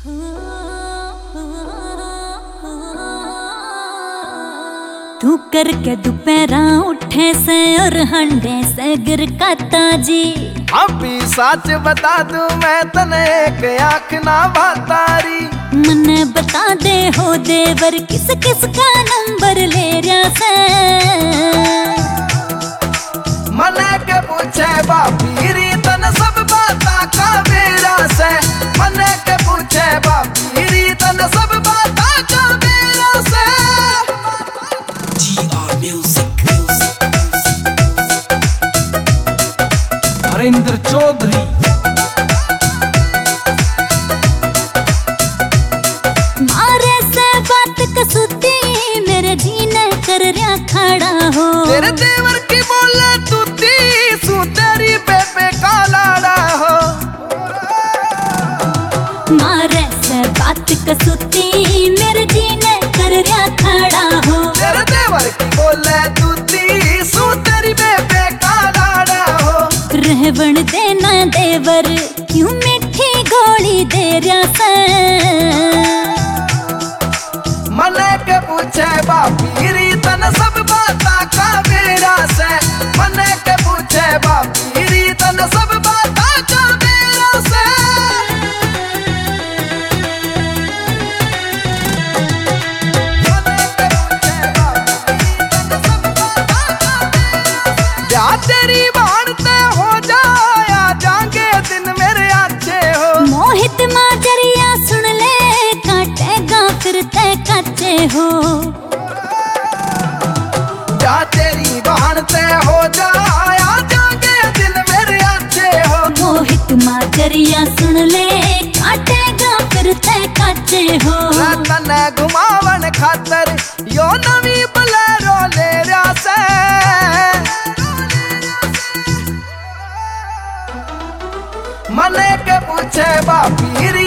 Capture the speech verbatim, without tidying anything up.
तू करके दोपहरा उठे से और हंडे से गिर काता जी। अभी सच बता दूं मैं तने एक आँख ना भातारी। मने बता दे हो देवर किस किस का नंबर ले रहा से। मने के पूछे बापीरी तन सब बाता का मेरा से। मने के पूछे बापीरी तन सब बाता का मेरा से। हरिंदर चौधरी मारे से बात कसुती मेरे जीने कर रहा खड़ा हो। तेरे देवर की बोले तूती सू तेरी बेबे का लाड़ा हो। मारे से बात कसुती मेरे जीने कर रहा खड़ा हो। तेरे देवर की बोले तूती सू तेरी बेबे का लाड़ा हो। रहवन देना देवर क्यों मीठी गोली दे रहा से। मने के पूछे बापीरी तन सब बाता का मेरा से। मने के पूछे बापीरी तन सब बाता का मेरा से। मने के पूछे बापीरी तन सब बाता का मेरा से। या तेरी बाणते हो जाया जाएंगे दिन मेरे अच्छे हो। मोहित माजरिया सुन ले काटेगा फिर ते कच्चे हो। या तेरी बाणते हो जाया जाएंगे दिन मेरे अच्छे हो। मोहित माजरिया सुन ले काटेगा फिर ते कच्चे हो। तने घुमावन खातर यो नवी बलेरो ले रहा से। मने के पूछे बापीरी